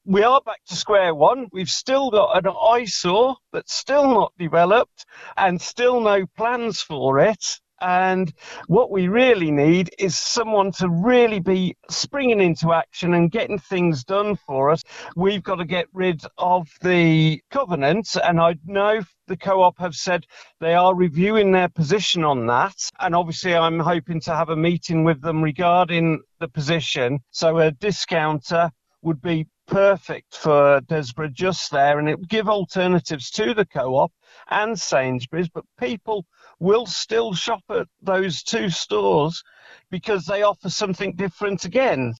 we are back to square one. We've still got an eyesore that's still not developed and still no plans for it. And what we really need is someone to really be springing into action and getting things done for us. We've got to get rid of the covenant, and I know the co-op have said they are reviewing their position on that. And obviously, I'm hoping to have a meeting with them regarding the position. So a discounter would be perfect for Desborough just there, and it would give alternatives to the co-op and Sainsbury's, but people will still shop at those two stores because they offer something different again.